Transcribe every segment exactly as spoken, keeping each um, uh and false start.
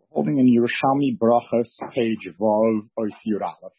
Holding in Yerushalmi Brachos, page Vav Oisir Aleph.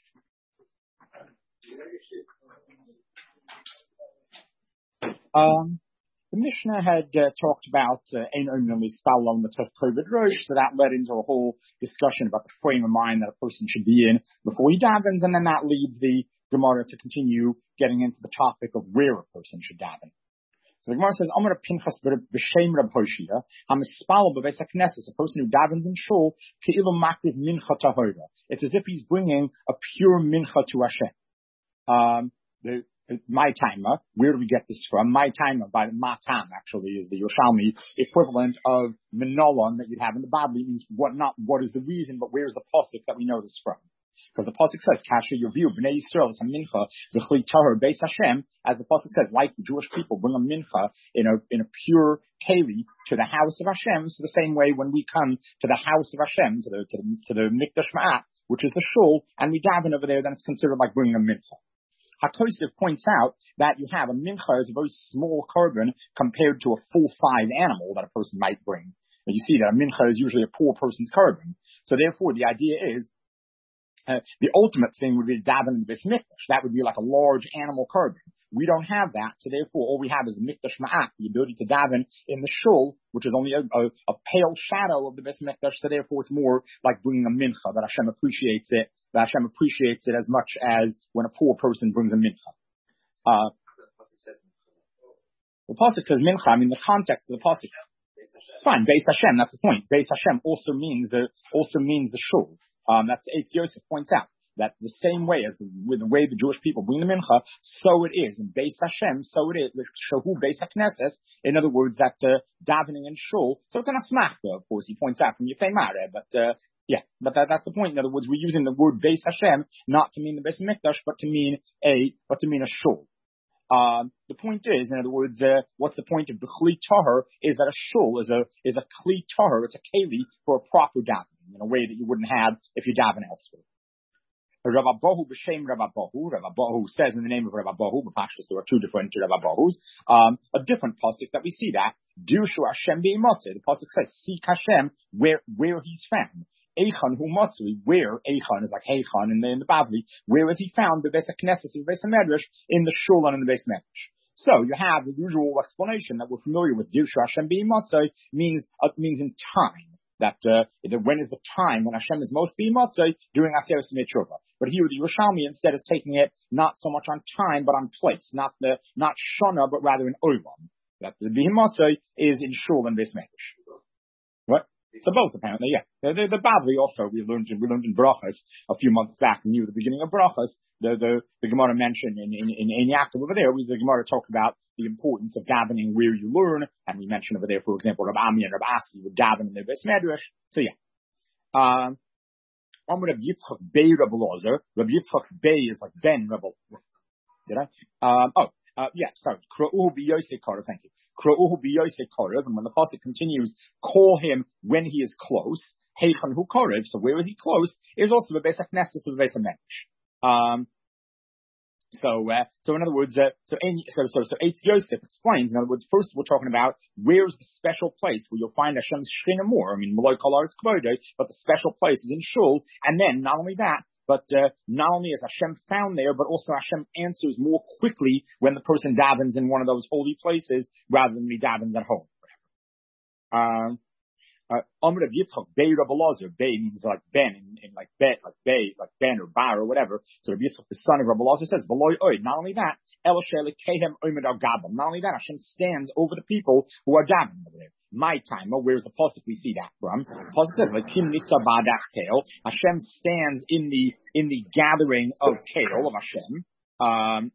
Um, the Mishnah had uh, talked about Ein Omer Mispal al Matuf Koved Rosh, so that led into a whole discussion about the frame of mind that a person should be in before he davens, and then that leads the Gemara to continue getting into the topic of where a person should daven. So the Gemara says, Amar Pinchas b'Shem Rab Hoshia, hamispal b'Beis HaKnesses, a person who davens in shul, ke'ilu makriv mincha tahora. It's as if he's bringing a pure mincha to Hashem. Um, the, the my timer, where do we get this from? My timer, by the matam, actually, is the Yerushalmi equivalent of minolon that you'd have in the Bible. It means what, not what is the reason, but where's the pasuk that we know this from? Because the pasuk says, "Kasher Yoviu b'nei Yisrael is a mincha v'chli tahor beis Hashem," as the pasuk says, like the Jewish people bring a mincha in a in a pure keli to the house of Hashem. So the same way when we come to the house of Hashem, to the to the, to the mikdash ma'at, which is the shul, and we daven over there, then it's considered like bringing a mincha. HaKosef points out that you have a mincha is a very small korban compared to a full-size animal that a person might bring. And you see that a mincha is usually a poor person's korban. So therefore, the idea is, Uh, the ultimate thing would be daven in the Beis Mikdash. That would be like a large animal korban. We don't have that, so therefore all we have is the Mikdash Ma'at, the ability to daven in the shul, which is only a, a, a pale shadow of the Beis Mikdash, so therefore it's more like bringing a mincha, that Hashem appreciates it, that Hashem appreciates it as much as when a poor person brings a mincha. Uh, the pasuk says mincha, I mean the context of the pasuk. Fine, Beis Hashem, that's the point. Beis Hashem also means the, also means the shul. Um, that's Eitz Yosef points out that the same way as the, with the way the Jewish people bring the mincha, so it is in Beis Hashem, so it is Shahu Beis HaKnesses. In other words, that uh, davening in shul. So it's an asmachta, of course. He points out from Yefei Mare, but uh, yeah, but that, that's the point. In other words, we're using the word Beis Hashem not to mean the Beis Mikdash, but to mean a, but to mean a shul. Um, the point is, in other words, uh, what's the point of the Kli Tahor is that a shul is a is a Kli Tahor. It's a keli for a proper davening in a way that you wouldn't have if you daven elsewhere. Rav Abahu b'Shem Rav Abahu. Rav Abahu says in the name of Rav Abahu, B'Pashtus there are two different Rav Abahus. Um, a different pasuk that we see that Dirshu Hashem b'Imotzei. The pasuk says, "Seek Hashem where where He's found." Eichan hu Motzei, where Eichan is like Eichan in the, in the Bavli, where is he found? The Beis HaKnesses, the Beis HaMedrash, in the shul and in the Beis Medrash. So you have the usual explanation that we're familiar with. Dirshu Hashem b'Imotzei means uh, means in time. That, uh, that when is the time when Hashem is most b'Imotzei during Aseret Mitzvah. But here the Yerushalmi instead is taking it not so much on time but on place, not the not shana but rather in olam. That the b'Imotzei is in shul and Beis Medrash. What? So both apparently, yeah. The, the, the Bavli also, we learned in, we learned in Brachas a few months back, near the beginning of Brachas, the, the, the Gemara mentioned in, in, in Ein Yaakov over there, we, the Gemara talked about the importance of davening where you learn, and we mentioned over there, for example, Rab Ami and Rab Asi would daven in the Beis Medrash. So yeah. Um, on Rab Yitzchak Bey Rab Elazar, Rab Yitzchak Bey is like Ben Rab Elazar. Did I? Um, oh, uh, yeah, sorry. Kra'uhu b'Yosei Korav, thank you. Kra'uhu b'Yosei Korav, and when the pasuk continues, call him when he is close. Heichan hu Korav, so where is he close? Is also the Beis HaKnesses of the Beis HaMedrash. Um, so, uh, so in other words, uh, so, in, so, so, so Eitz Yosef explains, in other words, first we're talking about where's the special place where you'll find Hashem's Shechina more. I mean, Maloi Kol Haaretz Kvodo, but the special place is in shul, and then not only that, But uh, not only is Hashem found there, but also Hashem answers more quickly when the person davens in one of those holy places rather than he davens at home. Um, uh, Amr of Yitzchak, Bey Rab Elazar. Bey means like Ben, in, in like Bet, like Bey, like Ben or Bar or whatever. So Rabbi Yitzchak, the son of Rab Elazar, says, "V'loi oid." Not only that, El Shele Kehem Omed Al Gabel. Not only that, Hashem stands over the people who are davening over there. My time, where's the pasuk we see that from? The pasuk says, "Lakim nitza ba'adach keil." Hashem stands in the in the gathering of keil of Hashem. Um,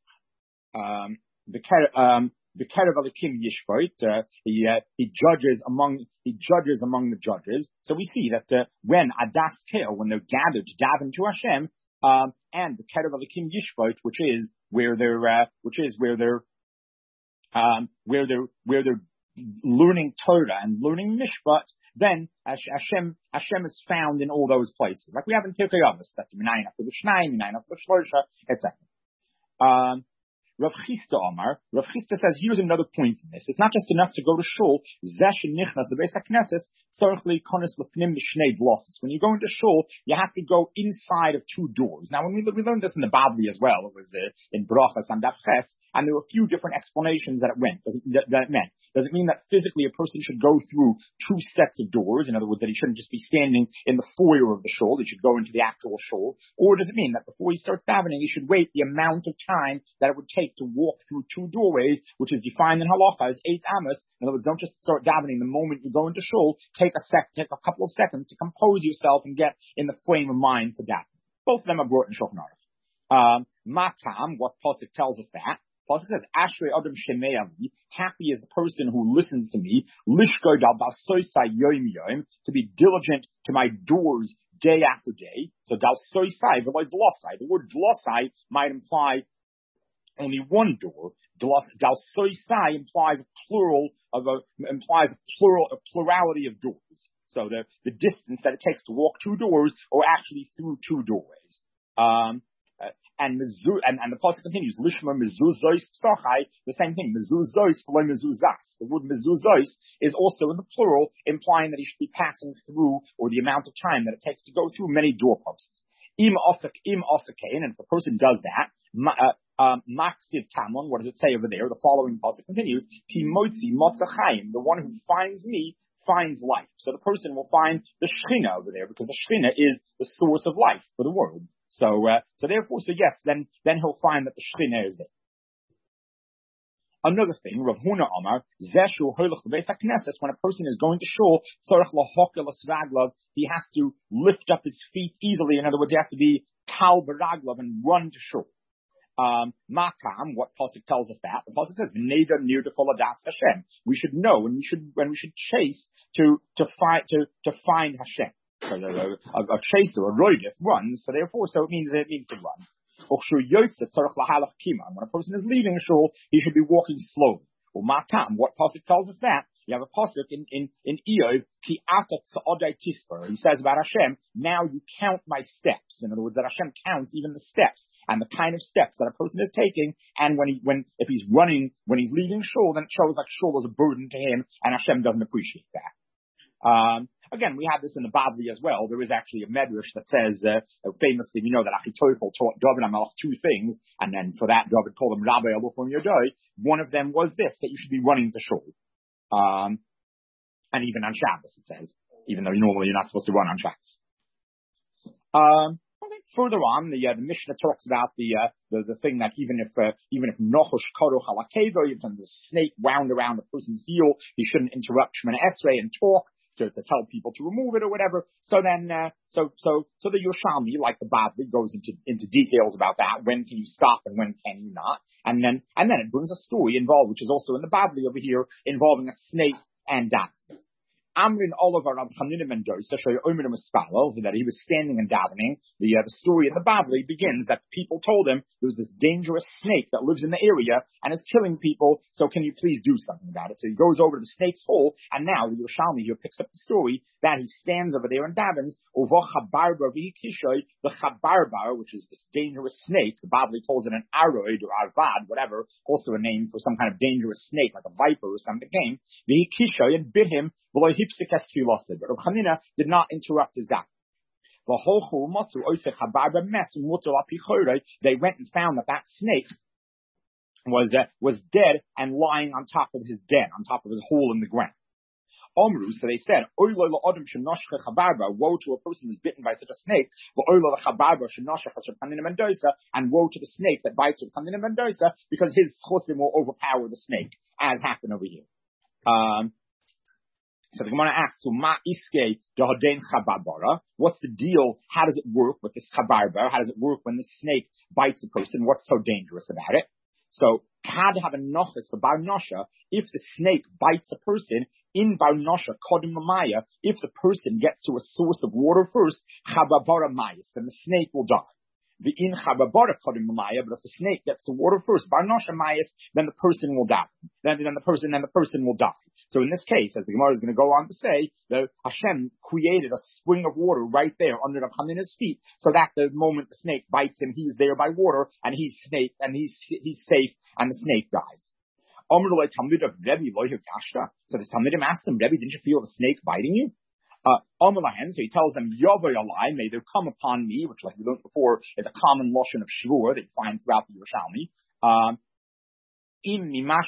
um, the um, the kerev alikim yishvot. Uh, he uh, he judges among he judges among the judges. So we see that uh, when adas keil, when they're gathered to daven to Hashem, um, and the kerev alikim yishvot, which is where they're uh, which is where they're um, where they're where they're learning Torah and learning Mishpat, then Hashem Hashem is found in all those places. Like we have in Pirkei Avos, that's Minayin After Shnayim, Minayin After Shlosha, et cetera. Um, Rav Chisda Amar, Rav Chisda says, here's another point in this. It's not just enough to go to shul. When you go into shul, you have to go inside of two doors. Now, when we, we learned this in the Babli as well, it was uh, in Brachas and Daf Ches, and there were a few different explanations that it went, that, that it meant. Does it mean that physically a person should go through two sets of doors? In other words, that he shouldn't just be standing in the foyer of the shul, he should go into the actual shul? Or does it mean that before he starts davening, he should wait the amount of time that it would take to walk through two doorways, which is defined in halacha as eight amos? In other words, don't just start davening the moment you go into shul. Take a sec, take a couple of seconds to compose yourself and get in the frame of mind for davening. Both of them are brought in Shulchan Aruch. Um, Matam, what Pasuk tells us that. Pasuk says, Ashrei Adam Sheme'avi, happy is the person who listens to me, Lishko dal soisai yom yom, to be diligent to my doors day after day. So dal soisai, but like dlosai. The word dlosai might imply only one door. Dal soisai implies a plural of a, implies a plural, a plurality of doors. So the, the distance that it takes to walk two doors, or actually through two doorways. Um, uh, and, mezu, and and the pasuk continues, Lishma mezuzos psachai, the same thing, mezuzos below mezuzas. The word mezuzos is also in the plural, implying that he should be passing through, or the amount of time that it takes to go through many doorposts. Im osek, im osekain, and if a person does that, ma, uh, um, maksiv tamon, what does it say over there? The following pasuk continues, Timotzi motzachaim, the one who finds me finds life. So the person will find the Shechina over there, because the Shechina is the source of life for the world. So, uh, so therefore, so yes, then, then he'll find that the Shechina is there. Another thing, Rav Huna Amar, Zeshu Holach Beis HaKnesses, when a person is going to shul, Tzorach Lahokel Asraglav, he has to lift up his feet easily. In other words, he has to be Kal Baraglav and run to shul. Um, Matam, what Pasuk tells us that? The Pasuk says, V'neda near to Foladas Hashem. We should know, and we should, when we should chase to, to find, to, to find Hashem. So a, a, a chaser, a roidif, runs, so therefore, so it means, it means to run. When a person is leaving shul, he should be walking slowly. Or Matam, what Pasuk tells us that? You have a pasuk in in in Eov, Ki atat sa'odai tisper. He says about Hashem, now you count my steps. In other words, that Hashem counts even the steps and the kind of steps that a person is taking. And when he when if he's running, when he's leaving shul, then it shows like shul is a burden to him, and Hashem doesn't appreciate that. Um, again, we have this in the Bavli as well. There is actually a medrash that says, uh, famously, we know that Achitophel taught David HaMelech two things, and then for that, David called him Rabbi Elufon Yodai. One of them was this, that you should be running to shul. Um, and even on Shabbos, it says, even though normally you're not supposed to run on Shabbos. Um, okay. Further on, the, uh, the Mishnah talks about the, uh, the, the thing that even if, uh, even if Nochosh Karo Halakevo, even the snake wound around a person's heel, he shouldn't interrupt Shemana Esrei and talk to, to tell people to remove it or whatever. So then, uh, so, so, so the Yerushalmi, like the Bavli, goes into, into details about that. When can you stop and when can you not? And then, and then it brings a story involved, which is also in the Bavli over here, involving a snake and davening. Amrin Oliver Rav Chanina Mendoza, that he was standing and davening. The, uh, the story in the Bavli begins that people told him there was this dangerous snake that lives in the area and is killing people, so can you please do something about it? So he goes over to the snake's hole, and now the Yerushalmi here picks up the story that he stands over there and davens, the chabarbar, which is this dangerous snake. The Bavli calls it an aroid or arvad, whatever, also a name for some kind of dangerous snake, like a viper or something, came, and bit him. But Rav Chanina did not interrupt his davening. They went and found that that snake was uh, was dead and lying on top of his den, on top of his hole in the ground. Omru, so they said, woe to a person who's bitten by such a snake, and woe to the snake that bites Rav Chanina Mendoza, because his chosim will overpower the snake, as happened over here. Um, So the Gemara asks, so ma iske dehodein chabarbara? What's the deal? How does it work with this chabarbara? How does it work when the snake bites a person? What's so dangerous about it? So, kad have a nochis for bar nosha, if the snake bites a person, in bar nosha, kodim mamaya, if the person gets to a source of water first, chabarbara mayas, then the snake will die. The in chababara kodim maya, but if the snake gets to water first, barnosha mayas, then the person will die. Then, then the person, then the person will die. So in this case, as the Gemara is going to go on to say, the Hashem created a spring of water right there under the Chanin's feet, so that the moment the snake bites him, he's there by water, and he's snake, and he's he's safe, and the snake dies. So this Talmudim asked him, Rebbe, didn't you feel the snake biting you? Uh, so he tells them, may there come upon me, which, like we learned before, is a common lotion of shvur that you find throughout the Yerushalmi. Um, if,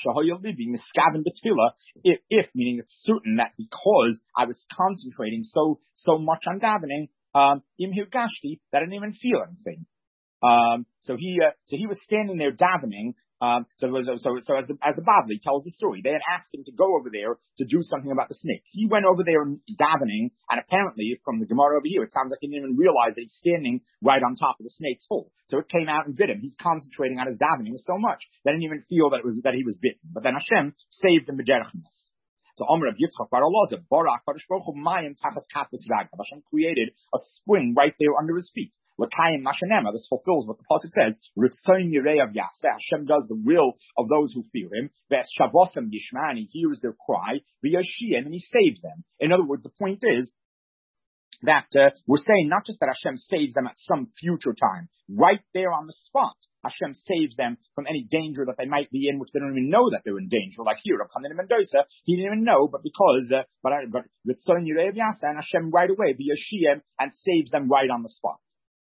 if, meaning it's certain that because I was concentrating so so much on davening, um, im hirgashti, that I didn't even feel anything. Um, so he uh, so he was standing there davening. Um, so, so, so, so as the, as the Bavli tells the story, they had asked him to go over there to do something about the snake. He went over there davening, and apparently from the Gemara over here, it sounds like he didn't even realize that he's standing right on top of the snake's hole. So it came out and bit him. He's concentrating on his davening so much that he didn't even feel that it was, that he was bitten. But then Hashem saved him b'derechnes. So Omer of Yitzchak Bar Elazar, Barak Kadosh Baruch Hu Mayim Tachas Kapas Ragav. Hashem created a spring right there under his feet. L'kayim Mashanema. This fulfills what the pasuk says. Ritzayin Yirei of Yaseh. Hashem does the will of those who fear Him. Ves Shavosam Yishma, and He hears their cry. V'Yashiyim, and He saves them. In other words, the point is that uh, we're saying not just that Hashem saves them at some future time, right there on the spot. Hashem saves them from any danger that they might be in, which they don't even know that they're in danger. Like here, Rav Chanan Mendoza, he didn't even know, but because, uh, but, but Ritzayin Yirei of Yaseh, and Hashem right away, V'Yashiyim, and saves them right on the spot.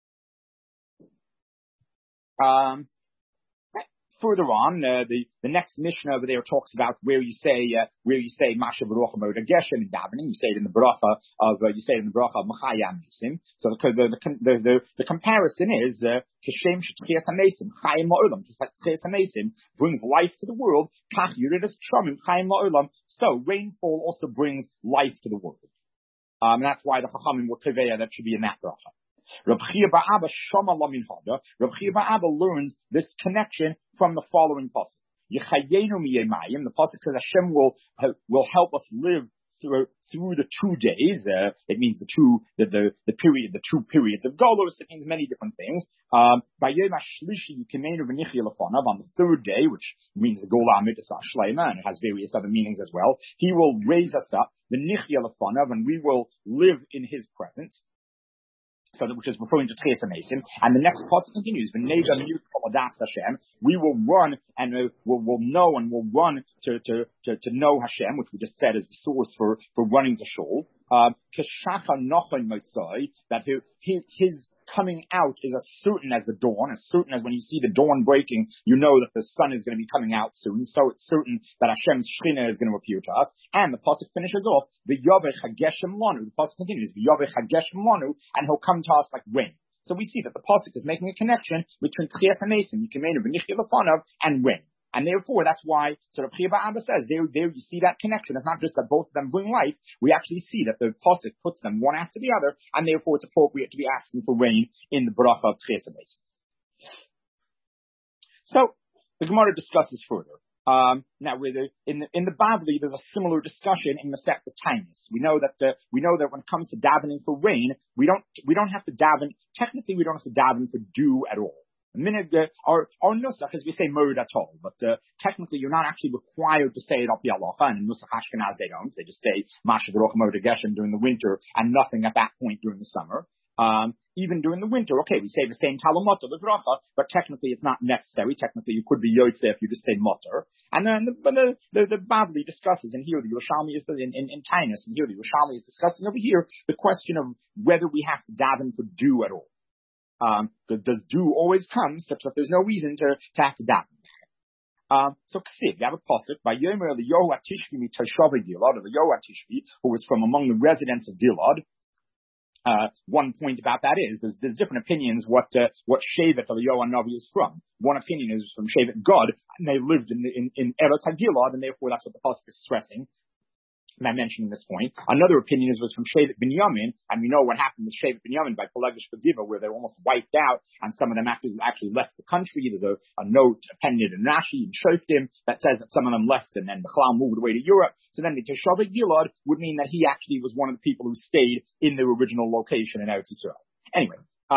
Um, further on, uh, the, the next Mishnah over there talks about where you say, uh, where you say, Masha Baruch Moed Geshem in davening. You say it in the bracha of, uh, you say it in the bracha of Machayam Nisim. So the, the, the, the, the comparison is, uh, Kishem Shetchias HaMesim, Chayim Ma'olam, just like Tchias HaMesim brings life to the world, Kach Yuridas Tromim, Chayim Ma'olam. So rainfall also brings life to the world. Um, and that's why the Chachamim were Keveya that should be in that bracha. Reb Chia Bar Abba Shama Lamin Hada. Reb Chia Bar Abba learns this connection from the following pasuk. Yechayenu miyemayim. The pasuk says Hashem will will help us live through through the two days. Uh, it means the two the, the the period the two periods of Golos. It means many different things. Um, by Yom Hashlishi Yikimenu v'Nichya Lefanav, on the third day, which means the Gola Mitzvah Shleima, and it has various other meanings as well. He will raise us up, the Nichya Lefanav, and we will live in His presence. So that, which is referring to Tchias HaMesim, and the next passage continues. We will run and uh, we'll, we'll know and we'll run to, to, to, to know Hashem, which we just said is the source for, for running to Shul. Um, that his, his coming out is as certain as the dawn, as certain as when you see the dawn breaking, you know that the sun is going to be coming out soon. So it's certain that Hashem's Shechina is going to appear to us. And the pasuk finishes off, the Yaveh Hageshem Lanu. The pasuk continues, the Yaveh Hageshem Lanu, and He'll come to us like rain. So we see that the pasuk is making a connection between Tchias HaMesim, Yikimenu v'Nichya Lefanav, and rain. And therefore, that's why, so Reb Chia Bar Abba says, there, there you see that connection. It's not just that both of them bring life. We actually see that the pasuk puts them one after the other, and therefore it's appropriate to be asking for rain in the bracha of Tchias HaMesim. So, the Gemara discusses further. Um, now, with the, in the in the Bavli, there's a similar discussion in Masechta Tainis. We know that uh, we know that when it comes to davening for rain, we don't we don't have to daven. Technically, we don't have to daven for dew at all. Minute, uh, our, our nusach is we say murd at all, but uh, technically you're not actually required to say it up yalacha, and in nusach Ashkenaz they don't. They just say Masha Baruch Moed Geshem during the winter and nothing at that point during the summer. Um, even during the winter, okay, we say the same talumot of the bracha, but technically it's not necessary. Technically you could be yotze if you just say mutter. And then the the, the, the Bavli discusses, and here the Yerushalmi is in, in, in Tainus, and here the Yerushalmi is discussing over here the question of whether we have to daven for dew at all. Um, does dew always come such that there's no reason to, to have to daven? Um, so Ksiv, you have a pasuk by Yomer the Yohu Atishvi Mitashava Gilad, or the Yohu Atishvi, who was from among the residents of Gilad. Uh, one point about that is there's, there's different opinions what uh, what Shevet of the Yohan Navi is from. One opinion is from Shevet God, and they lived in in, in Eretz HaGilad, and therefore that's what the pasuk is stressing. I'm mentioning this point. Another opinion is was from Shevet Binyamin, and we know what happened with Shevet Binyamin by Pelagish Bagiva, where they were almost wiped out, and some of them actually actually left the country. There's a, a note appended in Rashi and Shoftim that says that some of them left, and then Bechlal moved away to Europe. So then the Teshavah Gilad would mean that he actually was one of the people who stayed in their original location in Eretz Yisrael. Anyway, um,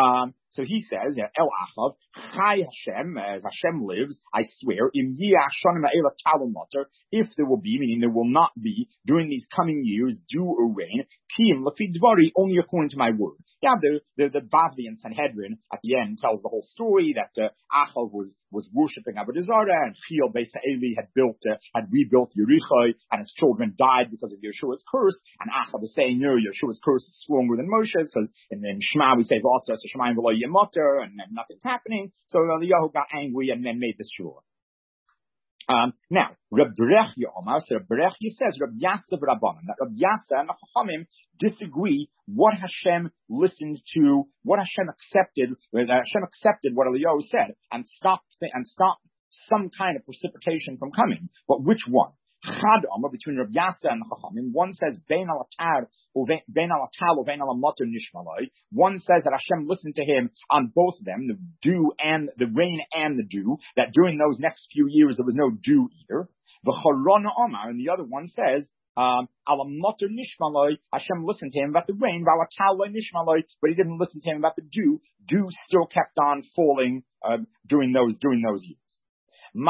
So he says, El Achav, Chai Hashem, as Hashem lives, I swear, Im Yashanim Ha'ela Talon Mutter, if there will be, meaning there will not be, during these coming years, dew or rain, Kim Lafi Dvari, only according to my word. Yeah, the, the, the Bavli and Sanhedrin at the end tells the whole story that uh, Achav was, was worshipping Avodah Zarah, and Chil Beis Ha'eli had built, uh, had rebuilt Yericho, and his children died because of Yeshua's curse, and Achav was saying, no, Yeshua's curse is stronger than Moshe's, because in, in Shema we say, V'atzah Shemayim V'lo Yemoter, and then nothing's happening. So Eliyahu got angry and then made this shur. Um, now, Reb Berechia Omar, so Reb Berechia says, Reb Yasa Rabbanim, that Reb Yasa and the Chachamim disagree what Hashem listened to, what Hashem accepted, that Hashem accepted what Eliyahu said, and stopped, and stopped some kind of precipitation from coming. But which one? Chad Omar, between Reb Yasa and the Chachamim, one says, Bein al-atar, Bein al-atal, or Bein al-mater nishmaloi. One says that Hashem listened to him on both of them, the dew and, the rain and the dew, that during those next few years there was no dew either. V'chorona Omar, and the other one says, um, al-mater nishmaloi, Hashem listened to him about the rain, v'al-atal nishmaloi, but he didn't listen to him about the dew. Dew still kept on falling, uh, during those, during those years. So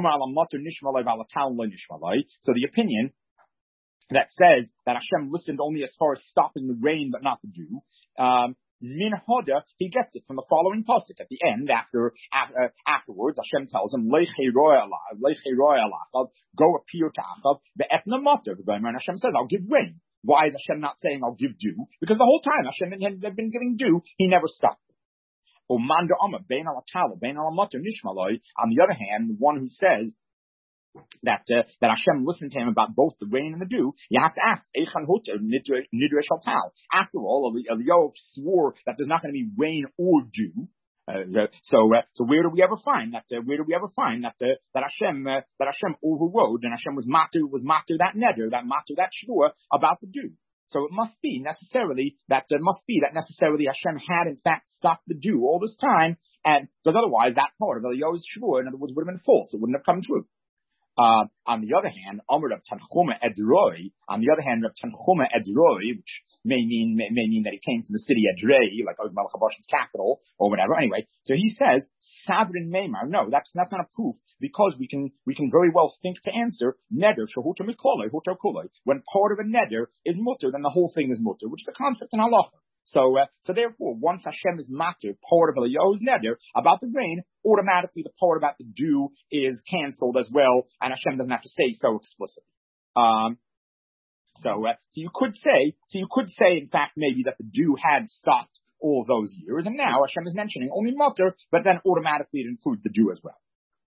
the opinion that says that Hashem listened only as far as stopping the rain but not the dew, um, Min Hoda, he gets it from the following pasuk at the end. After, after afterwards, Hashem tells him, go appear to Achav, and Hashem says, I'll give rain. Why is Hashem not saying I'll give dew? Because the whole time Hashem had been giving dew, he never stopped. On the other hand, the one who says that uh, that Hashem listened to him about both the rain and the dew, you have to ask, after all, Eliyahu swore that there's not going to be rain or dew. Uh, so, uh, so where do we ever find that? Uh, where do we ever find that uh, that Hashem uh, that Hashem overrode and Hashem was matter was matter that neder, that matter that shvua about the dew? So it must be necessarily that it uh, must be that necessarily Hashem had in fact stopped the dew all this time, and because otherwise that part of Eliyahu's shvua, in other words, would have been false. It wouldn't have come true. Uh, on the other hand, Amr of Tanchuma Edroi, on the other hand, Rav Tanchuma Edroi, which may mean, may, may mean that he came from the city Edrei, like Og Melech HaBashan's capital, or whatever. Anyway, so he says, Savrin Meimar. No, that's, that's not a proof, because we can, we can very well think to answer, Neder, Shehuta Mikoloi, Huto Kuloi. When part of a Neder is mutter, then the whole thing is mutter, which is a concept in halacha. So, uh, so therefore, once Hashem is matter, part of Eliyahu's neder about the rain, automatically the part about the dew is cancelled as well, and Hashem doesn't have to say so explicitly. Um, so, uh, so you could say, so you could say, in fact, maybe that the dew had stopped all those years, and now Hashem is mentioning only matter, but then automatically it includes the dew as well.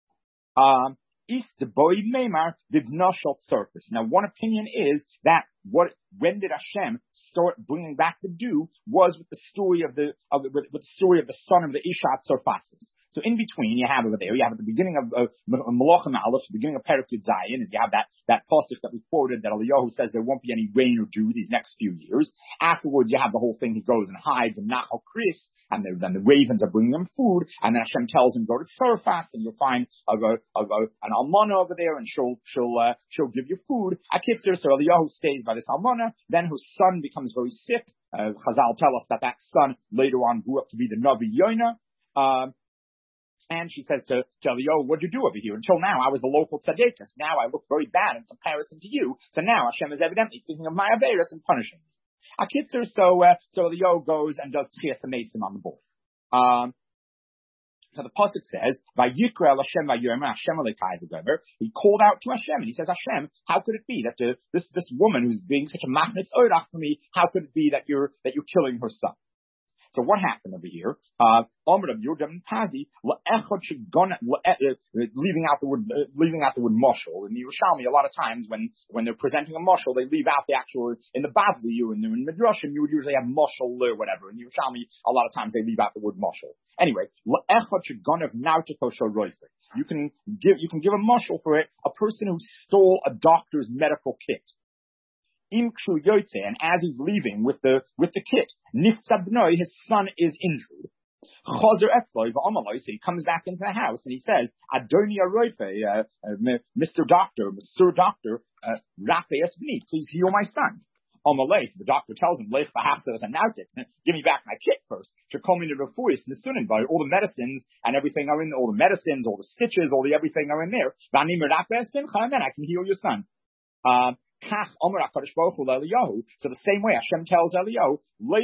Um, East the boy Meimar did not surface. Now, one opinion is that what when did Hashem start bringing back the dew was with the story of the of the, with, with the story of the son of the Ishat Sarfasis. So in between, you have over there, you have at the beginning of uh, Malachim Aleph, the beginning of Perek Yud Zayin, is you have that that pasuk that we quoted that Eliyahu says there won't be any rain or dew these next few years. Afterwards, you have the whole thing. He goes and hides in Nachal Chris, and the, then the ravens are bringing him food, and then Hashem tells him go to Sarfas, and you'll find a, a, a, an almana over there, and she'll she'll uh, she'll give you food. Akitzer, so Eliyahu stays by this almana. Then whose son becomes very sick. Uh, Chazal tell us that that son later on grew up to be the Navi Yonah. Um, and she says to, to Eliyahu, what'd you do over here? Until now, I was the local tzaddikus. Now I look very bad in comparison to you. So now Hashem is evidently thinking of my averis and punishing me. Akitzer, so, uh, so Eliyahu goes and does Tchias HaMesim on the board. Um, So the pasuk says, "Vayikra Hashem vayomer Hashem Elokai v'gomer." He called out to Hashem and he says, "Hashem, how could it be that the, this this woman who's being such a machnis oirach for me? How could it be that you're that you're killing her son?" So what happened over here? Uh, leaving out the word, uh, leaving out the word mashal. In the Yerushalmi, a lot of times when, when they're presenting a mashal, they leave out the actual, in the Bavli, in the in Midrashim, you would usually have mashal or whatever. In the Yerushalmi, a lot of times they leave out the word mashal. Anyway, you can give, you can give a mashal for it, a person who stole a doctor's medical kit. And as he's leaving with the with the kit, Nifsabnoi, his son is injured. So he comes back into the house and he says, Adoni Aroife, uh, uh, Mister Doctor, Sir Doctor, uh, please heal my son. Amalei, so the doctor tells him, Lech v'hachzos anautik, give me back my kit first. Shekomin the refuis, the sunin, by all the medicines and everything are in, all the medicines, all the stitches, all the everything are in there. And then I can heal your son. Uh, So the same way Hashem tells Eliyahu,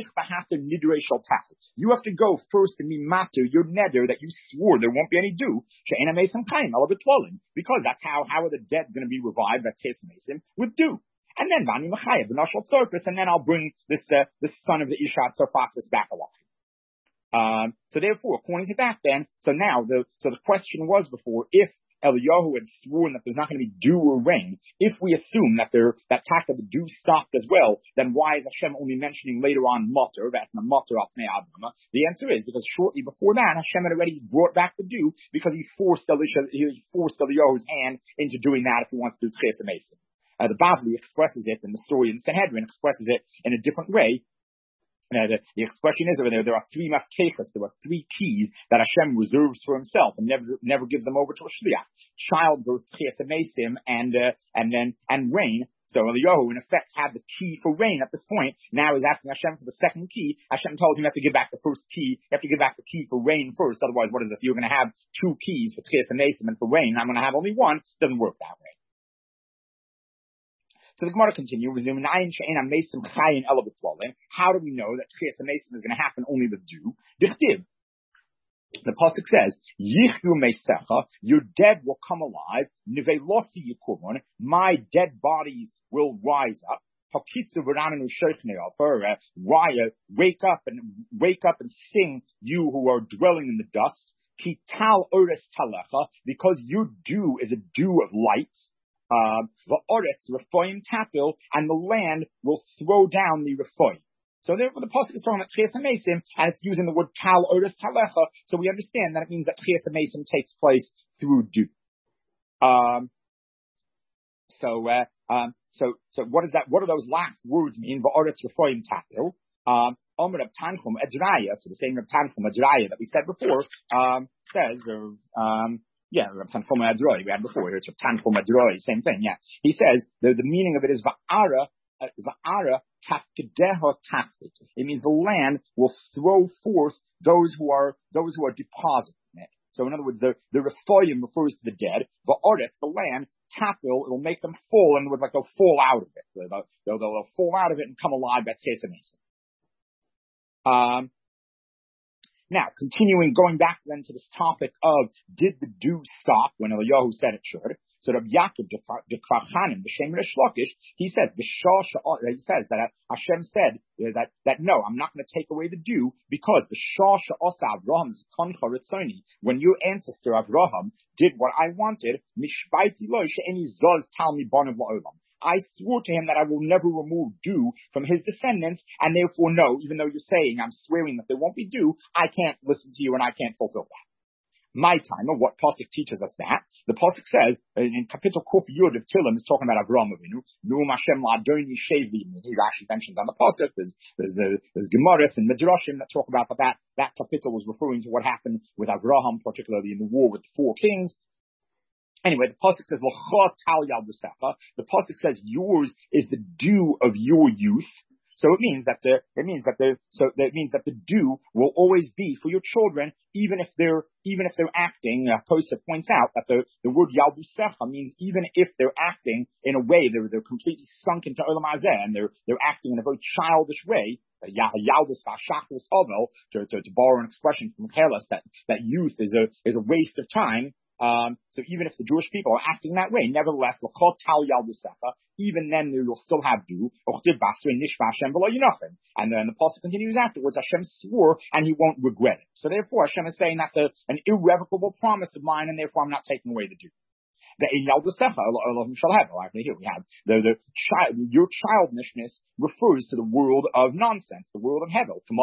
you have to go first to mimatu your neder that you swore there won't be any dew, because that's how how are the dead going to be revived? That's his mason with dew. And then Vani Machayev, and then I'll bring this uh, this son of the Ishat Sarfasis back alive. Um, so therefore, according to that, then, so now the so the question was before, if Eliyahu had sworn that there's not going to be dew or rain, if we assume that there that tack of the dew stopped as well, then why is Hashem only mentioning later on mutter, that's the mutter of Adama? The answer is because shortly before that, Hashem had already brought back the dew because he forced Elisha, he forced Eliyahu's hand into doing that if he wants to do Tchias Mason. Uh, the Bavli expresses it, and the story in Sanhedrin expresses it in a different way. Uh, the, the expression is over there, there are three mafkechas, there are three keys that Hashem reserves for himself and never never gives them over to a shliach. Childbirth, tchias mesim, and uh, and then and rain. So Eliyahu, in effect, had the key for rain at this point. Now he's asking Hashem for the second key. Hashem tells him you have to give back the first key. You have to give back the key for rain first. Otherwise, what is this? You're going to have two keys for tchias mesim and for rain. I'm going to have only one. It doesn't work that way. So the Gemara continues, resuming, how do we know that Tchias Mesim is going to happen only with dew? The pasuk says, Yichyu Meisecha, your dead will come alive, Nivei Losi Yikumun, my dead bodies will rise up. Hakitzu V'rananu Sheichneof, Raya, wake up and wake up and sing, you who are dwelling in the dust. Kital Ores Talecha, because your dew is a dew of light. Uh, the oretz refoim tapil, and the land will throw down the refoim. So therefore, the pasuk is talking about Tchias Mesim, and it's using the word tal oretz talecha. So we understand that it means that Tchias Mesim takes place through dew. Um, so, uh, um, so, so what is that? What do those last words mean? The oretz refoim tapil. Um, Omer of Tanchum Edraya, so the same of Tanchum Edraya that we said before, um, says, or um. Yeah, Tanchum Adroi, we had before here, it's Tanchum Adroi, same thing, yeah. He says, the, the meaning of it is Va'ara, uh, Va'ara tafkedeho tafket. It means the land will throw forth those who are, those who are depositing it. So in other words, the, the Rephoim refers to the dead, Va'oret, the land, tapil, it will make them fall, and like they'll fall out of it. They'll, they'll, they'll fall out of it and come alive at Tchias Mesim. Um, Now, continuing, going back then to this topic of, did the dew stop when Eliyahu said it should? So Rabbi Yaakov de Kvarchanim, the Shem Rish Lakish, he said, the he says that Hashem said that, that no, I'm not going to take away the dew because the Shah Sha'osa Avraham Koncha Ritzoni, when your ancestor Avraham did what I wanted, Mishbaiti Lo She'eni Zoz Talmi Bonav La'olam. I swore to him that I will never remove dew from his descendants, and therefore, no, even though you're saying I'm swearing that there won't be dew, I can't listen to you and I can't fulfill that. My time, or what Pasuk teaches us that, the Pasuk says, in Kapitel Kuf Yud of Tilim, is talking about Avraham Avinu, Nu'um Hashem la'adoni shevi, he actually mentions on the Pasuk, there's, there's, uh, there's Gemaras and Midrashim that talk about that, that Kapitel was referring to what happened with Avraham, particularly in the war with the four kings. Anyway, the pasuk says, the pasuk says, yours is the dew of your youth. So it means that the, it means that the, so that it means that the dew will always be for your children, even if they're, even if they're acting, uh, Kosa points out that the, the word Yalbusecha means even if they're acting in a way, they're, they're completely sunk into Olam Hazeh, and they're, they're acting in a very childish way. Yaldus v'ashachus havel, to, to, to borrow an expression from Chelas, that, that youth is a, is a waste of time. Um, so even if the Jewish people are acting that way, nevertheless, even then you'll still have dew. And then the pasuk continues afterwards, Hashem swore and he won't regret it. So therefore Hashem is saying that's a, an irrevocable promise of mine, and therefore I'm not taking away the dew. The here we have the, the child, your childishness refers to the world of nonsense, the world of Hevel. As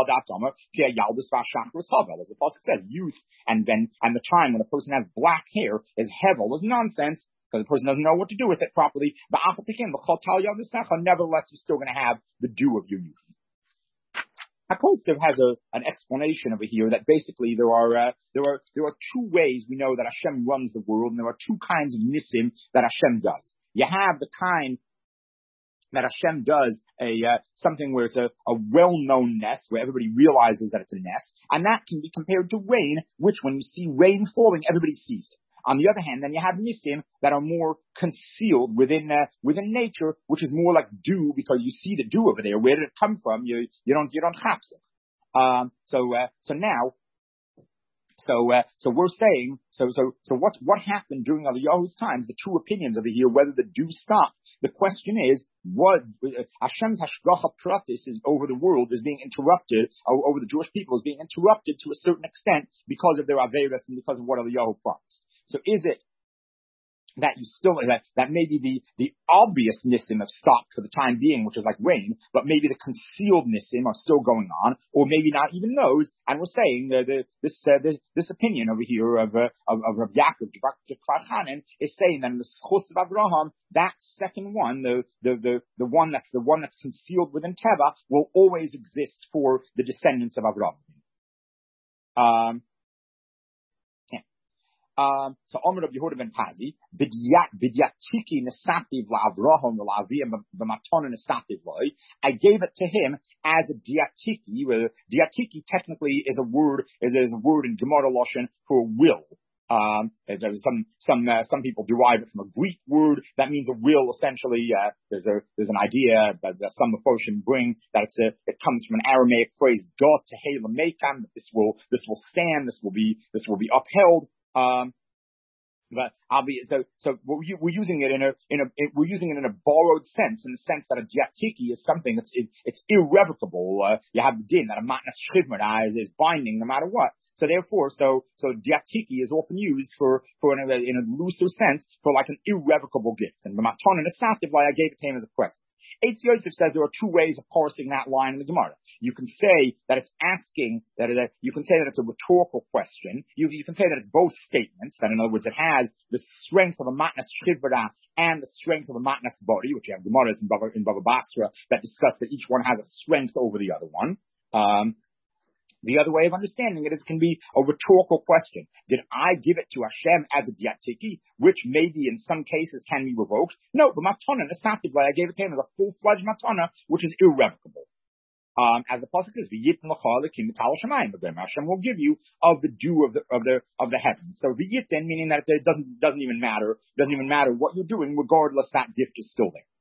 the pasuk says, youth and then and the time when a person has black hair is Hevel, is nonsense, because the person doesn't know what to do with it properly. Nevertheless, you're still going to have the dew of your youth. HaKosov has a, an explanation over here that basically there are, uh, there are, there are two ways we know that Hashem runs the world, and there are two kinds of nisim that Hashem does. You have the kind that Hashem does a uh, something where it's a, a well-known nest, where everybody realizes that it's a nest, and that can be compared to rain, which when you see rain falling, everybody sees it. On the other hand, then you have nisim that are more concealed within uh, within nature, which is more like dew, because you see the dew over there. Where did it come from? You you don't you don't chaps it. Um, so uh, so now. So, uh, so we're saying, so, so, so what, what happened during Eliyahu's times, the two opinions over here, whether the dew stopped. The question is, what, uh, Hashem's hashgacha pratis is over the world is being interrupted, or over the Jewish people is being interrupted to a certain extent because of their averas and because of what Eliyahu promised. So is it that you still, that, that maybe the, the obvious nisim have stopped for the time being, which is like rain, but maybe the concealed nisim are still going on, or maybe not even those, and we're saying uh, the, this, uh, this, this opinion over here of, uh, of, of Rav Yaakov Kfar Chanan is saying that in the schus of Avraham, that second one, the, the, the, the one that's, the one that's concealed within Teva will always exist for the descendants of Avraham. Um, Um, so Omer of Yehuda ben Pazi, bidyatiki nesativ la'Avraham la'aviyam b'matona nesativ loy. I gave it to him as a diatiki. Well, diatiki technically is a word is, is a word in Gemara Loshen for will. Um, there's some some uh, some people derive it from a Greek word that means a will. Essentially, uh, there's a there's an idea that, that some Mephoshim bring that it's a it comes from an Aramaic phrase dot tehela mekam. This will this will stand. This will be this will be upheld. Um, but I'll be, so, so we're, we're using it in a, in a, it, we're using it in a borrowed sense, in the sense that a diatiki is something that's, it, it's irrevocable. Uh, you have the din that a matnas shchivmara is, is binding no matter what. So therefore, so, so diatiki is often used for, for in a, in a looser sense, for like an irrevocable gift. And the maton and the sativ, like I gave it to him as a present. Eitz Yosef says there are two ways of parsing that line in the Gemara. You can say that it's asking, that it, you can say that it's a rhetorical question. You, you can say that it's both statements, that in other words it has the strength of a matnas shchivra and the strength of a matnas body, which you have Gemaras in Baba, in Baba Basra that discuss that each one has a strength over the other one. Um, The other way of understanding it is can be a rhetorical question. Did I give it to Hashem as a diatiki, which maybe in some cases can be revoked? No, but matana, nesativlai, I gave it to him as a full-fledged matana, which is irrevocable. Um, as the pasuk says, Hashem will give you of the dew of the of the of the heavens. So v'yitin, meaning that it doesn't doesn't even matter, doesn't even matter what you're doing, regardless that gift is still there.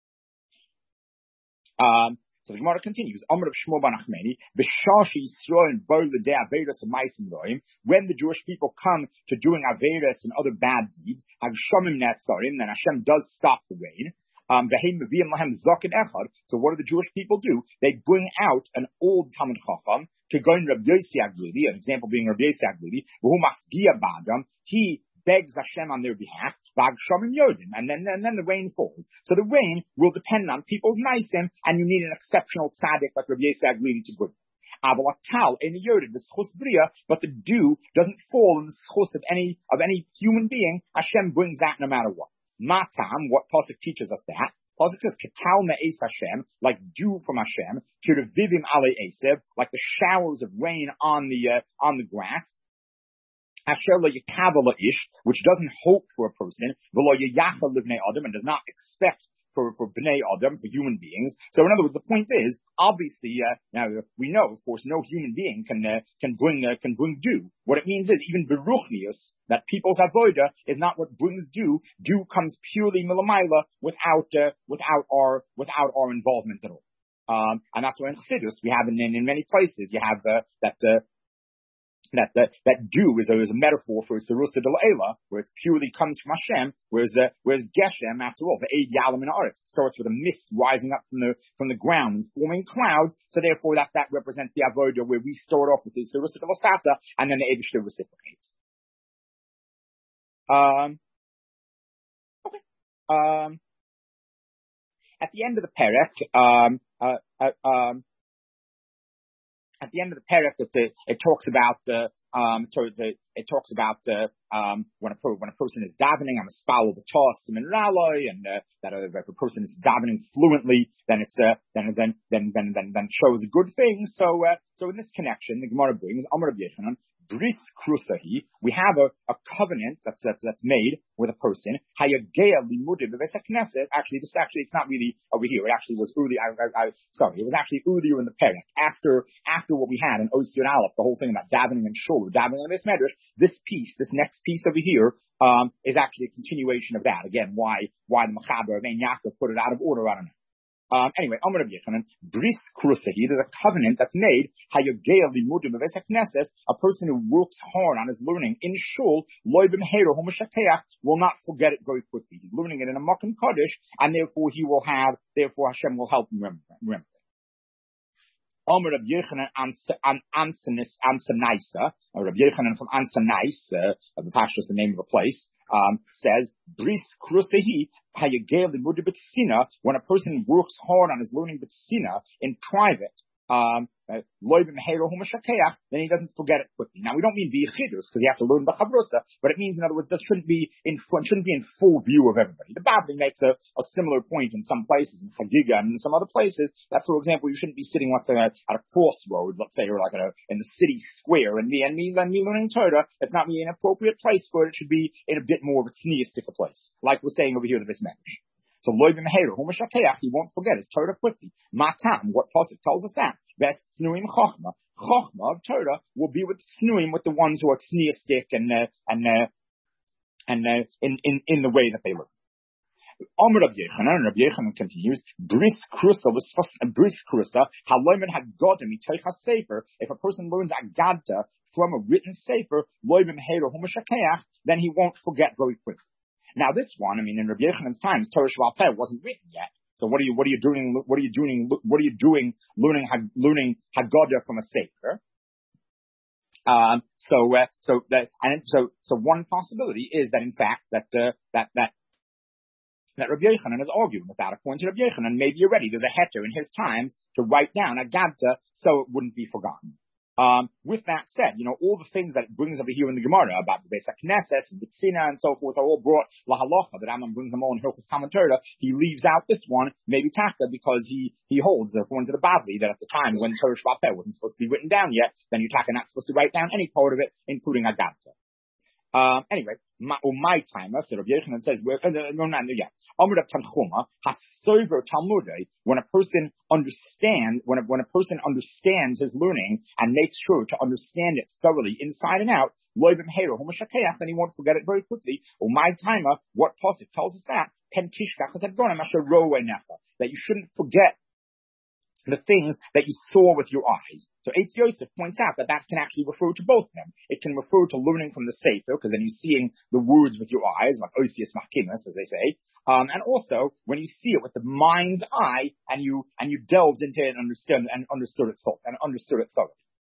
Um. So the Gemara continues. Amr of Shmuel ben Achmeni, b'shashi Yisrael b'ol l'dei averos ma'asim roim. When the Jewish people come to doing averos and other bad deeds, hagshamim netzarim, then Hashem does stop the rain. Um, so what do the Jewish people do? They bring out an old Talmud Chacham to go in Rabbi Yossi Aglili, an example being Rabbi Yossi Aglili, who mafgia b'adam. He begs Hashem on their behalf, and then, and then the rain falls. So the rain will depend on people's nisim, and you need an exceptional tzaddik like Rabbi Yossi Aglili to bring. But the dew doesn't fall in the schus of any of any human being. Hashem brings that no matter what. Matam, what pasuk teaches us that? Pasuk says, "Katal me'es Hashem," like dew from Hashem, kirevivim ale esev, like the showers of rain on the uh, on the grass. Asher lo yikavala ish, which doesn't hope for a person, v'lo yiyachal livnei adam, and does not expect for for bnei adam, for human beings. So in other words, the point is, obviously, uh, now we know, of course, no human being can uh, can bring uh, can bring dew. What it means is, even beruchnius, that people's avoda is not what brings dew. Dew comes purely milamaila, without uh, without our without our involvement at all. Um, and that's why in Chassidus we have in, in, in many places you have uh, that. Uh, That, that that dew is a, is a metaphor for Serusa de La'ela, where it purely comes from Hashem, whereas the, whereas Geshem, after all, the Eid Yalam in Aretz, starts with a mist rising up from the from the ground and forming clouds. So therefore, that that represents the avoda where we start off with the Serusa de Lasata, and then the Eibishter reciprocates. Um. Okay. Um. At the end of the perek, um, uh, uh, um. At the end of the perek, it, it talks about uh, um, it, it talks about uh, um, when a when a person is davening, I'm a spal of the toss and ralloy, and uh, that uh, if a person is davening fluently, then it's uh, then then then then then then shows a good thing. So uh, so in this connection, the Gemara brings Amar Rabbi Yochanan, Bris krusahi, we have a, a covenant that's, that's that's made with a person. Hayagea limuded b'beis hakneset. Actually, this actually it's not really over here. It actually was early. I, I, I sorry, it was actually earlier in the parak. After after what we had in Osir Aleph, the whole thing about davening and shul, davening in this medrash. This piece, this next piece over here, um, is actually a continuation of that. Again, why why the Mechaber of Ein Yaakov put it out of order? I don't know. Um, anyway, Amar Rabbi Yochanan, Bris Krusahi, there's a covenant that's made, Hayagea Limudim Beis HaKnesses, a person who works hard on his learning in shul, Lo B'Meheiro Homashakeach, will not forget it very quickly. He's learning it in a Makom Kodesh, and therefore he will have, therefore Hashem will help him remember. remember. Amar Rabbi Yochanan an Ansanis Ansanaisa, Rabbi Yochanan from Ansanais, uh, the Pasha is the name of a place, um, says, Bris Krusahi, Hayagel Limud B'Tzina, when a person works hard on his learning B'Tzina in private, um, uh, then he doesn't forget it quickly. Now, we don't mean V'yichidus, because you have to learn B'chavrosa, but it means, in other words, this shouldn't be in front, shouldn't be in full view of everybody. The Bavli makes a, a similar point in some places, in Chagiga and in some other places, that, for example, you shouldn't be sitting, let's say, at a crossroads, let's say, or like a, in the city square, and me, and me, and me learning Torah, it's not really an appropriate place for it. It should be in a bit more of a tzniistic place, like we're saying over here to this message. So loy b'meheru hu meshakeach, he won't forget his Torah quickly. Matam, what pasuk tells us that? Best tznuim chochma. Chochma of Torah will be with tznuim, with the ones who are tzniistic and uh, and uh, and uh, in in in the way that they learn. Amar Rabbi Yochanan, Rabbi Yochanan continues, Bris Krusa was Bris Krusa, haloimen haggadah mitoich hasefer. If a person learns Aggadta from a written sefer, loy b'meheru hu meshakeach, then he won't forget very quickly. Now this one, I mean, in Rabbi Yochanan's times, Torah Sheba'al Peh wasn't written yet. So what are you, what are you doing, what are you doing, what are you doing learning, learning Haggadah from a Sefer? Um, so, uh, so that, and so, so one possibility is that in fact, that, uh, that, that, that Rabbi Yochanan is arguing with that. According to Rabbi Yochanan, maybe already there's a heter in his times to write down Haggadah so it wouldn't be forgotten. Um, with that said, you know, all the things that it brings over here in the Gemara about the Beis HaKnesses and B'tzina and so forth are all brought lahalacha. The Rambam brings them all in Hilchos Talmud Torah. He leaves out this one, maybe Taka, because he, he holds, according to the Bavli, that at the time when Torah Sheba'al Peh wasn't supposed to be written down yet, then you Taka not supposed to write down any part of it, including Haggadah. Um, anyway, my, or my timer, so Rabbi Yochanan says, uh, no, no, no, yeah. Amr Tanchuma, Hasover Talmudai, when a person understands, when a, when a person understands his learning and makes sure to understand it thoroughly inside and out, then he won't forget it very quickly. Or my timer, what pasuk tells us that? That you shouldn't forget the things that you saw with your eyes. So Eitz Yosef points out that that can actually refer to both of them. It can refer to learning from the Sefer, because then you're seeing the words with your eyes, like Osius Machimus, as they say. Um, and also, when you see it with the mind's eye, and you, and you delved into it and understood, and understood it thoroughly, and understood it thoroughly.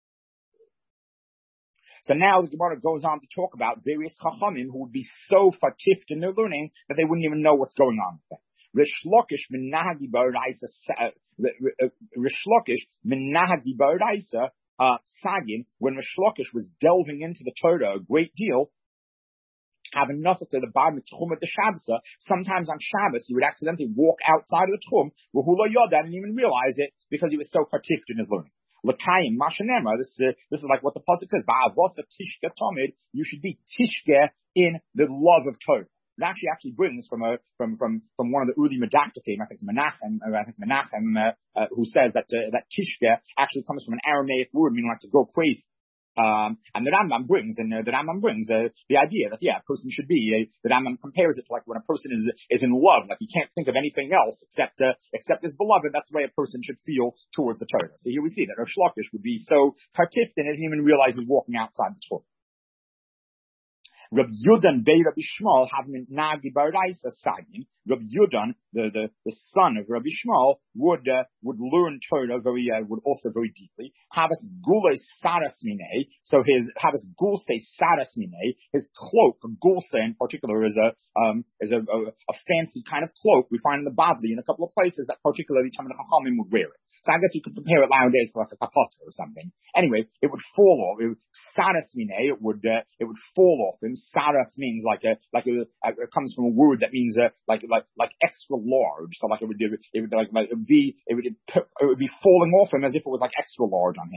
So now the Gemara goes on to talk about various Chachamim who would be so fatifed in their learning that they wouldn't even know what's going on with them. Rish Lakish min Nahagi Baraisa, Rish Lakish min Nahagi Baraisa, Sagin, when Rish Lakish was delving into the Torah a great deal, have enough of the bar mitchum at the Shabbos. Sometimes on Shabbos he would accidentally walk outside of the tchum, where Hula Yoda didn't even realize it because he was so participant in his learning. L'kayim mashanema. This is this is like what the pasuk says. Ba'avosa tishka tomid. You should be tishka in the love of Torah. It actually actually brings from a from from from one of the Uli Medaktakim, I think Menachem, I think Menachem, uh, uh, who says that uh, that tishka actually comes from an Aramaic word meaning like to go crazy. Um, and the Rambam brings, and uh, the Rambam brings uh, the idea that yeah, a person should be. Uh, the Rambam compares it to like when a person is is in love, like he can't think of anything else except uh, except his beloved. That's the way a person should feel towards the Torah. So here we see that Rish Lakish would be so partifed in it, he didn't even realize he's walking outside the Torah. Rabbi Yudan Bey Rabbi Shmuel have Nagi Baraisa Sagin. Rabbi Yudan, the, the, the son of Rabbi Shmuel, would uh, would learn Torah very uh, would also very deeply. Havas Gulei Saras Minei, so his Havas Gulse Saras Minei, his cloak, Gulse in particular, is a um is a, a, a fancy kind of cloak we find in the Bavli in a couple of places that particularly Talmid Chachamim would wear it. So I guess you could compare it nowadays to like a kapota or something. Anyway, it would fall off. It would, Saras Minei, it would uh, it would fall off him. Saras means like a like a, a it comes from a word that means uh, like like like extra large. So like it would it would like, like it would be it would it would be falling off him as if it was like extra large on him.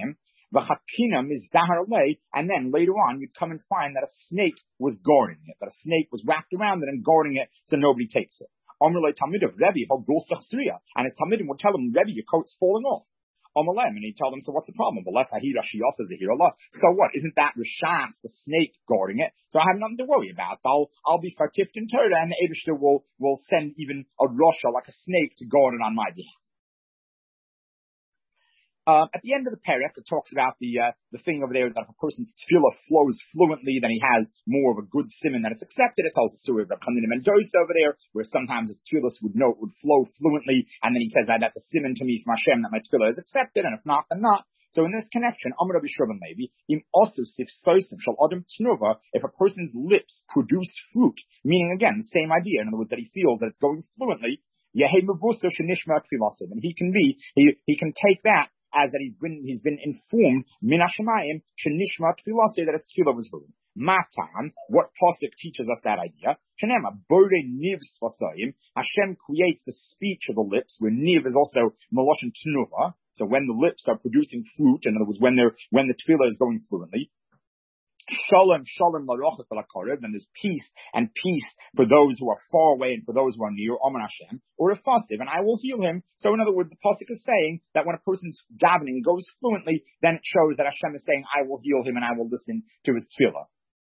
V'chakina mizdahar lei, and then later on you'd come and find that a snake was guarding it, that a snake was wrapped around it and guarding it so nobody takes it. Amrulay Talmud of Rebbe, and his Talmudim would tell him, Rebbe, your coat's falling off. Amalem, and he'd tell them, so what's the problem? Well, less Ahira Shiyasa Zahir Allah. So what? Isn't that Rishas, the snake, guarding it? So I have nothing to worry about. I'll I'll be Fartift in Torah, and the Eibishter will will send even a Rosha, like a snake, to guard it on my behalf. Uh, at the end of the parak, it talks about the uh, the thing over there that if a person's tefillah flows fluently, then he has more of a good simon that it's accepted. It tells the story of Reb Chanina Mendoza over there, where sometimes his tefillah would know it would flow fluently, and then he says, ah, that's a simon to me from Hashem that my tefillah is accepted, and if not, then not. So in this connection, Amar Rabbi Shurban Levi, im also sif sosim shal adam tnuva, if a person's lips produce fruit, meaning again the same idea, in other words that he feels that it's going fluently, yehei mevuso shenishma tfilasim, and he can be he he can take that as that he's been he's been informed min hashamayim shenishma tfilaseh that his tefillah was heard. Matan, what pasuk teaches us that idea? Shenema bore niv svasayim. Hashem creates the speech of the lips, where niv is also maloshin tnuva. So when the lips are producing fruit, in other words, when they're when the tefillah is going fluently. Shalom, shalom, larocha kalakarev, and there's peace and peace for those who are far away and for those who are near, Omer Hashem, or efasiv, and I will heal him. So in other words, the pasuk is saying that when a person's davening goes fluently, then it shows that Hashem is saying, I will heal him and I will listen to his tefillah.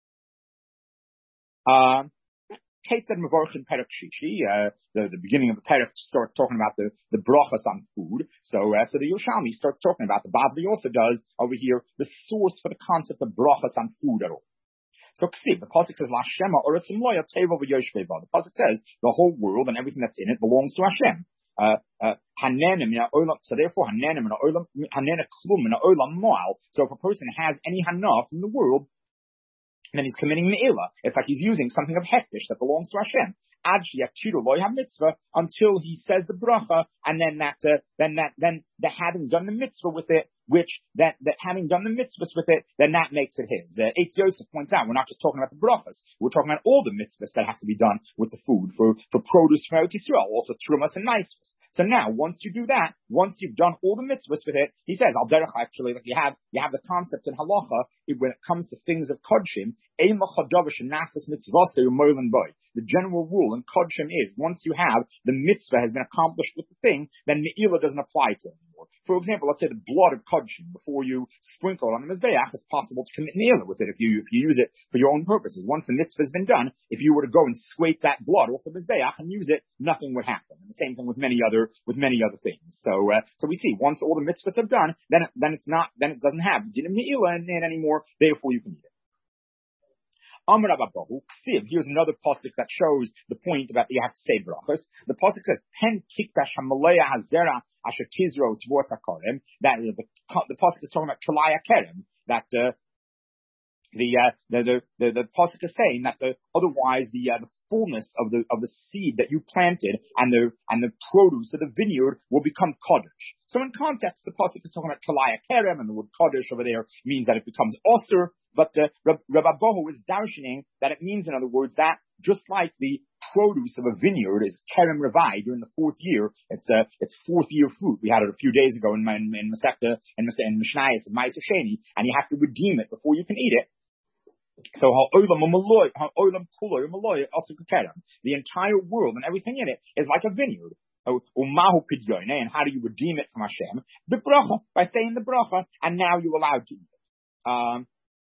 Uh, Kate said Mevorchin Perek Shishi, uh, the, the beginning of the Perek starts talking about the, the brachas on food. So, uh, so the Yerushalmi starts talking about, the Bavli also does over here, the source for the concept of brachas on food at all. So, the pasuk says, Lashema Oretzim Loya Tevel V'Yoshveva. The pasuk says, the whole world and everything that's in it belongs to Hashem. Uh, uh, so therefore, Hanenim in Olam, Hanena Klum in Olam Moal. So if a person has any Hana from the world, and then he's committing me'ila. It's like he's using something of hektish that belongs to Hashem. Ad she'yakshiru lo yav mitzvah, until he says the bracha, and then that, uh, then that, then the having done the mitzvah with it, which that that having done the mitzvahs with it, then that makes it his. Uh, Eitz Yosef points out we're not just talking about the brachas, we're talking about all the mitzvahs that have to be done with the food for for produce from Eretz Yisrael, also trumas and naisvahs. So now, once you do that, once you've done all the mitzvahs with it, he says al derech actually, like you have you have the concept in halacha when it comes to things of kodshim. The general rule in kodshim is once you have the mitzvah has been accomplished with the thing, then me'ila doesn't apply to it anymore. For example, let's say the blood of kodshim, before you sprinkle it on the mizbeach, it's possible to commit me'ila with it if you if you use it for your own purposes. Once the mitzvah has been done, if you were to go and scrape that blood off the mizbeach and use it, nothing would happen. And the same thing with many other with many other things. So uh, so we see once all the mitzvahs are done, then then it's not then it doesn't have me'ila in it anymore. Therefore, you can eat it. Amar Ababahu, Ksiv, here's another pasuk that shows the point about you have to say brachas. The pasuk says, Pen tiktash hamalaya hazera asher tizro tvor sakarem. That the, the pasuk is talking about Chalaya Kerem, that uh, the, uh, the, the, the, the pasuk is saying that the, otherwise the, uh, the fullness of the, of the seed that you planted and the, and the produce of the vineyard will become Kaddish. So in context, the pasuk is talking about Chalaya Kerem, and the word Kaddish over there means that it becomes Osir. But uh, Rabbi Bohu is darshaning that it means, in other words, that just like the produce of a vineyard is kerem revai during the fourth year, it's uh, it's fourth year fruit. We had it a few days ago in in, in Masechta and in Mishnayos and Ma'aser Sheni, and you have to redeem it before you can eat it. So the entire world and everything in it is like a vineyard. And how do you redeem it from Hashem? The bracha, by saying the bracha, and now you're allowed to eat it. Um,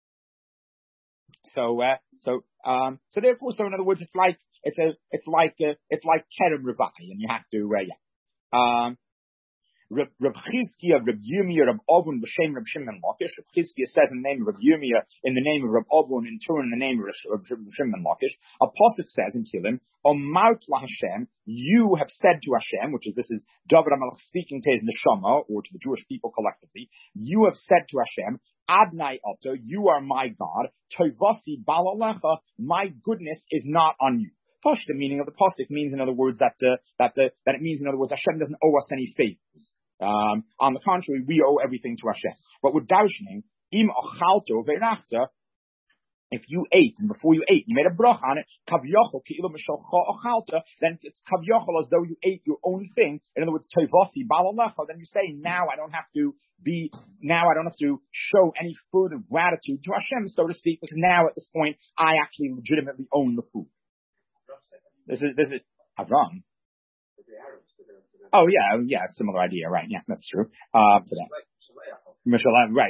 So, uh, so, um, so therefore, so in other words, it's like, it's a, it's like, uh, it's like Kerem Revai, and you have to, uh, yeah. Um, Reb Chizkiah, Reb Yirmiyah, Reb Avun, B'Shem Reb Shimon Lakish. Reb Chizkiah says in the name of Reb Yirmiyah, in the name of Reb Avun, in turn in the name of Reb Shimon Lakish. A pasuk says in Tehillim, Omaut LaHashem, you have said to Hashem, which is, this is David HaMelech speaking to his neshama, or to the Jewish people collectively, you have said to Hashem, Adnai Oto, you are my God, Toivasi Balalecha, my goodness is not on you. Posh, the meaning of the pasuk means, in other words, that uh, that uh, that it means, in other words, Hashem doesn't owe us any favors. Um, on the contrary, we owe everything to Hashem. But with darshaning, im achalto ve'rachta, if you ate and before you ate, you made a bracha on it, kavyochol ke'ilu mishalcha ochalta, then it's kavyochol as though you ate your own thing. In other words, tovasi balalecha. Then you say, now I don't have to be, now I don't have to show any further gratitude to Hashem, so to speak, because now at this point I actually legitimately own the food. This is this is Avram. Oh yeah, yeah, similar idea, right? Yeah, that's true. Uh, to that. Right,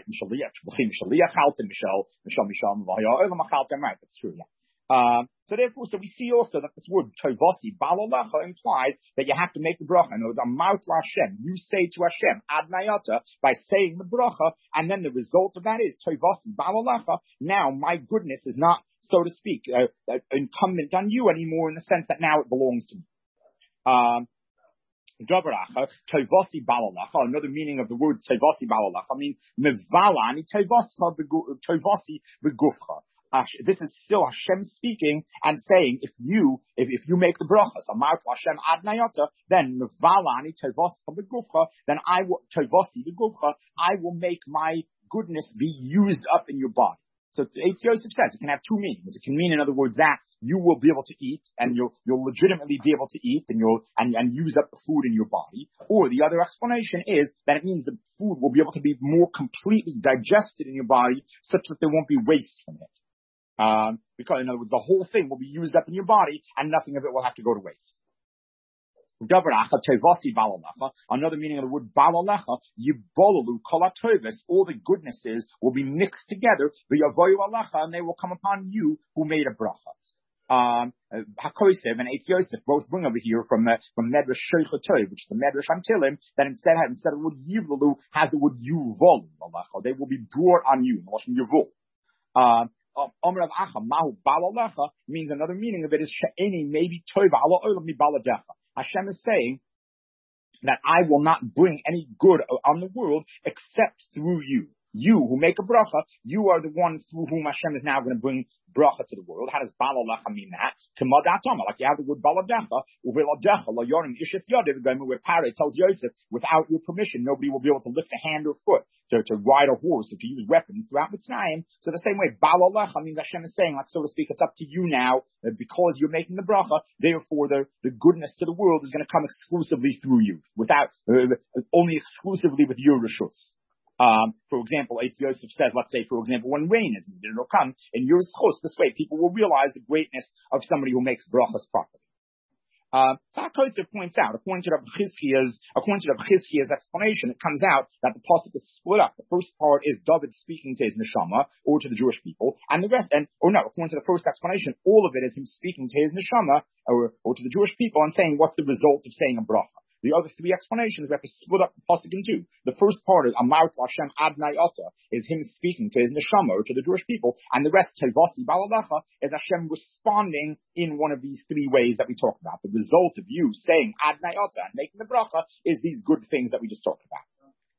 right, that's true, yeah. Uh, so therefore, so we see also that this word tovasi balalecha implies that you have to make the bracha. In other words, amart Hashem, you say to Hashem adnayata by saying the bracha, and then the result of that is tovasi balalecha. Now my goodness is not, so to speak, uh, uh, incumbent on you anymore in the sense that now it belongs to me. Um, Tovasi balalacha. Another meaning of the word tovasi balalacha means mevalani tovasi begufcha. This is still Hashem speaking and saying, if you if, if you make the brachas, amar Hashem adnayata, then mevalani tovasi begufcha, then I will tovasi begufcha, I will make my goodness be used up in your body. So Eitz Yosef says it can have two meanings. It can mean, in other words, that you will be able to eat and you'll you'll legitimately be able to eat and you'll and, and use up the food in your body. Or the other explanation is that it means the food will be able to be more completely digested in your body such that there won't be waste from it. Um, because in other words, the whole thing will be used up in your body and nothing of it will have to go to waste. Another meaning of the word balalecha, yibolalu kolatovis, all the goodnesses will be mixed together, and they will come upon you who made a bracha. Um, Hakosev and Eitz Yosef both bring over here from uh, from Medrash Shochatov, which is the Medrash Antilim, that instead instead of the word yivlalu has the word yuvolu. They will be brought on you. Um, Omer of Acha Mahu balalecha means another meaning of it is she'eni maybe tova ala olam mi baladecha. Hashem is saying that I will not bring any good on the world except through you. You who make a bracha, you are the one through whom Hashem is now going to bring bracha to the world. How does balalecha mean that? Like you have the word baladecha, uveladecha, lo yorim ishis yodiv, where Parah tells Yosef, without your permission, nobody will be able to lift a hand or foot to, to ride a horse or to use weapons throughout Mitzrayim. So the same way, balalecha means Hashem is saying, like, so to speak, it's up to you now, uh, because you're making the bracha, therefore the, the goodness to the world is going to come exclusively through you, without, uh, only exclusively with your reshus. Um, for example, Eitz Yosef says, let's say, for example, when rain is needed, it'll come in your schos. This way, people will realize the greatness of somebody who makes brachas properly. Uh, Tzadok Yosef points out, according to Rav Chizkiya's, according to Rav Chizkiya's explanation, it comes out that the pasuk is split up. The first part is David speaking to his neshama, or to the Jewish people, and the rest, and, or no, according to the first explanation, all of it is him speaking to his neshama, or, or to the Jewish people, and saying, what's the result of saying a bracha? The other three explanations, we have to split up the pasuk in two. The first part is Amar Hashem Adnai Ata, is him speaking to his neshama, or to the Jewish people, and the rest, Tovasi Balalecha, is Hashem responding in one of these three ways that we talked about. The result of you saying Adnai Ata and making the bracha is these good things that we just talked about.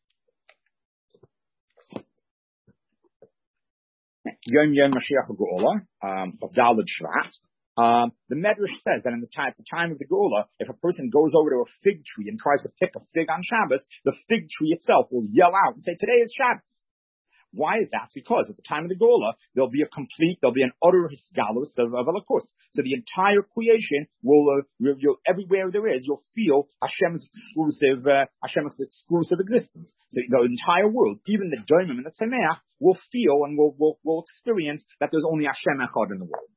Yom Yom Mashiach Geula, um, of Daled Shvat. Um, the Medrash says that in the time, at the time of the Geula, if a person goes over to a fig tree and tries to pick a fig on Shabbos, the fig tree itself will yell out and say, today is Shabbos. Why is that? Because at the time of the Geula, there'll be a complete, there'll be an utter hisgalus of, of Elokus. So the entire creation will, uh, you'll, everywhere there is, you'll feel Hashem's exclusive, uh, Hashem's exclusive existence. So the entire world, even the Domim and the Tzemeach, will feel and will, will, will experience that there's only Hashem Echad in the world.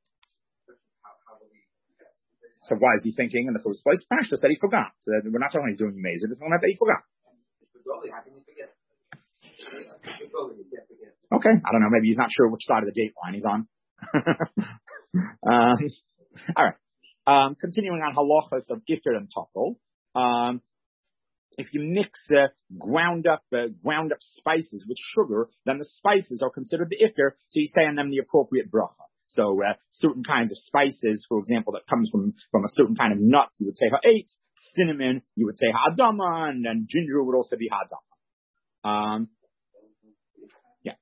So why is he thinking in the first place? Pashta said he forgot. So we're not talking about doing amazing. It's only that he forgot. Okay, I don't know. Maybe he's not sure which side of the date line he's on. um, all right. Um, continuing on halachas of Iker and Tafel. Um, if you mix uh, ground up uh, ground up spices with sugar, then the spices are considered the Iker. So you say on them the appropriate bracha. So uh, certain kinds of spices, for example, that comes from, from a certain kind of nut, you would say ha'etz. Cinnamon, you would say ha'adama, and then ginger would also be ha'adama. Um, yeah.